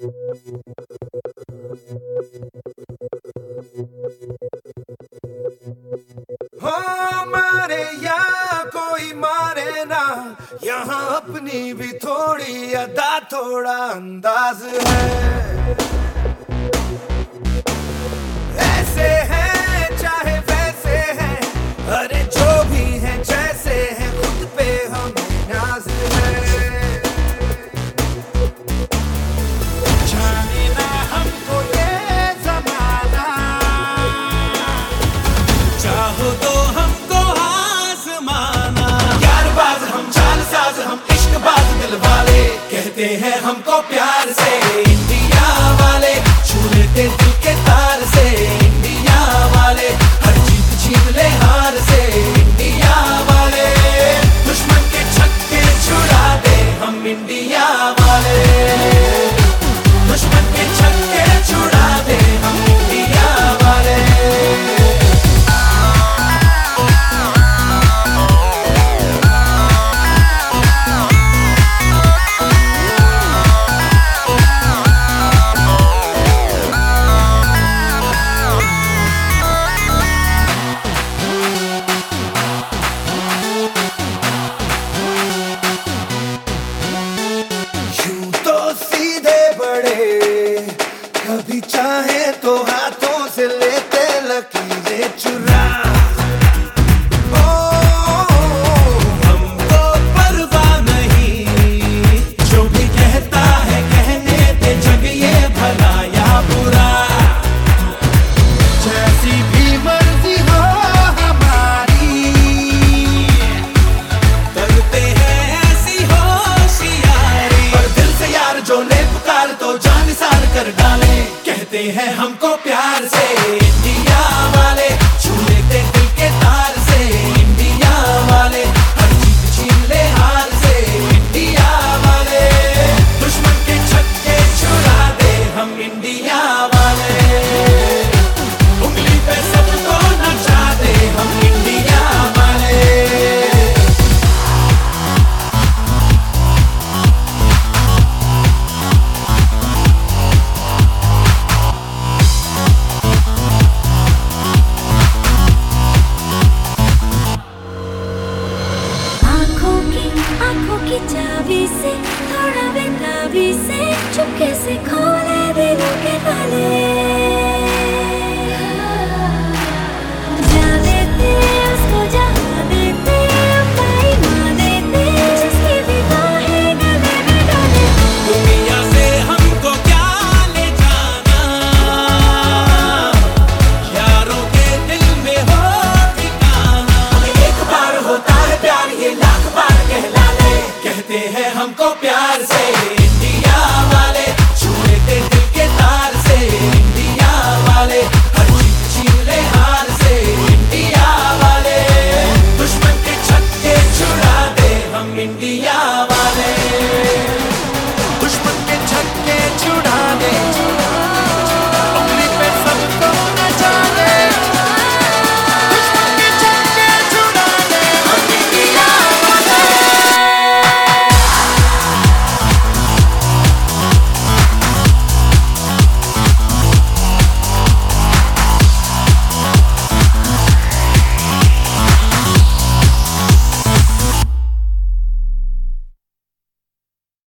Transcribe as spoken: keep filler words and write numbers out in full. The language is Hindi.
हो मारे या कोई मारे ना, यहाँ अपनी भी थोड़ी अदा थोड़ा अंदाज है। ऐसे हैं चाहे वैसे हैं, अरे जो भी हैं जैसे हैं, खुद पे हमें नाज है। जाने ना हमको ये जमाना, चाहो तो हमको आज़माना। यारबाज हम, चालसाज हम, इश्कबाज दिल वाले, कहते हैं हमको प्यार से इंडिया वाले। छू लेते दिल के तार से इंडिया वाले, हर जीत छीन ले हार से इंडिया वाले। दुश्मन के छक्के छुड़ा दे हम इंडिया वाले, दुश्मन के छक्के छुड़ा दे हम इंडिया वाले। कभी चाहे तो हाथों से लेते लकीरें चुरा। ओ, हमको परवाह नहीं, जो भी कहता है कहने दे, जग ये भला या बुरा। जैसी भी मर्जी हो हमारी, करते हैं ऐसी होशियारी। पर दिल से यार जो ले पुकार तो जान निसार कर डाले, कहते हैं हमको प्यार से इंडिया वाले।